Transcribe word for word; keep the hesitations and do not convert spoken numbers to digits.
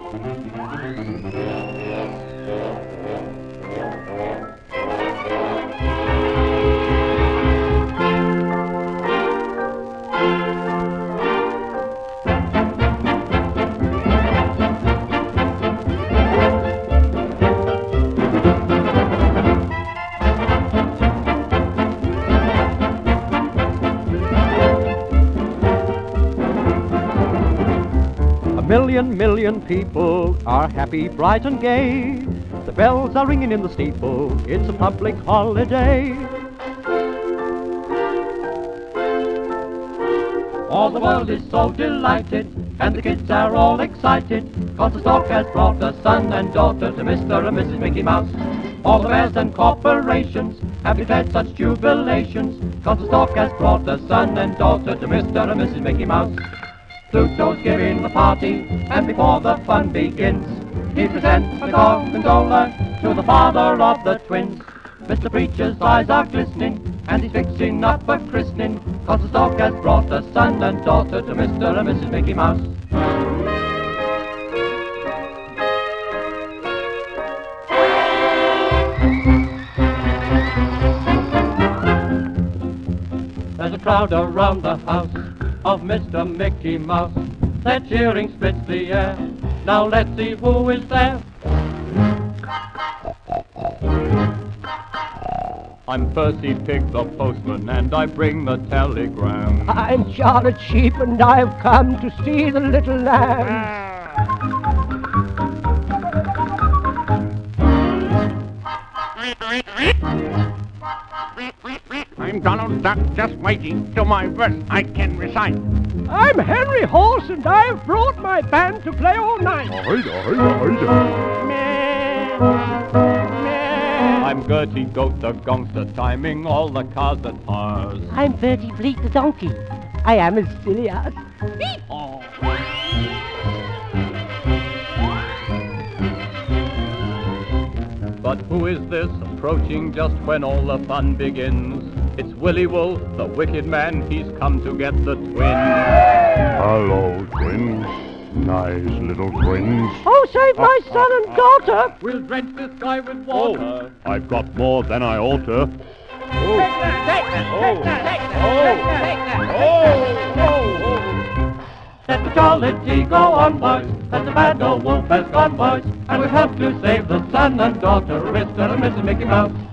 Million, million people are happy, bright and gay. The bells are ringing in the steeple, it's a public holiday. All the world is so delighted, and the kids are all excited, 'cause the stork has brought a son and daughter to Mister and Missus Mickey Mouse. All the bears and corporations have declared such jubilations, 'cause the stork has brought a son and daughter to Mister and Missus Mickey Mouse. Pluto's giving the party, and before the fun begins, he presents a gondola to the father of the twins. Mister Preacher's eyes are glistening, and he's fixing up a christening, 'cause the stork has brought a son and daughter to Mister and Missus Mickey Mouse. There's a crowd around the house of Mister Mickey Mouse. Their cheering splits the air. Now let's see who is there. I'm Percy Pig the postman, and I bring the telegram. I'm Charlotte Sheep, and I've come to see the little lamb. I'm Donald Duck, just waiting till my verse I can recite. I'm Henry Horse, and I've brought my band to play all night. I'm Gertie Goat the Gongster, timing all the cars at Mars. I'm Bertie Bleak the donkey. I am as silly as... Oh. But who is this approaching just when all the fun begins? It's Willy Wolf, the wicked man, he's come to get the twins. Hello, twins. Nice little twins. Oh, save my son and daughter! We'll drench this guy with water. Oh, I've got more than I ought to. Oh. Oh. Oh. Oh. Let the jollity go on, boys. Let the bad old wolf has gone, boys. And we'll help to save the son and daughter, Mister and Missus Mickey Mouse.